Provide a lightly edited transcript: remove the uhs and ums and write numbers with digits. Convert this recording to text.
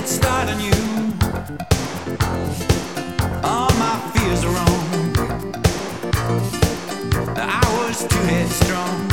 head start on you. All my fears are wrong. I was too headstrong.